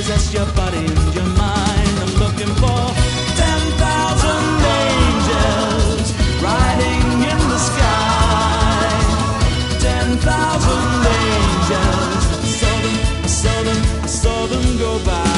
possess your body and your mind. I'm looking for 10,000 angels riding in the sky. 10,000 angels. I saw them go by.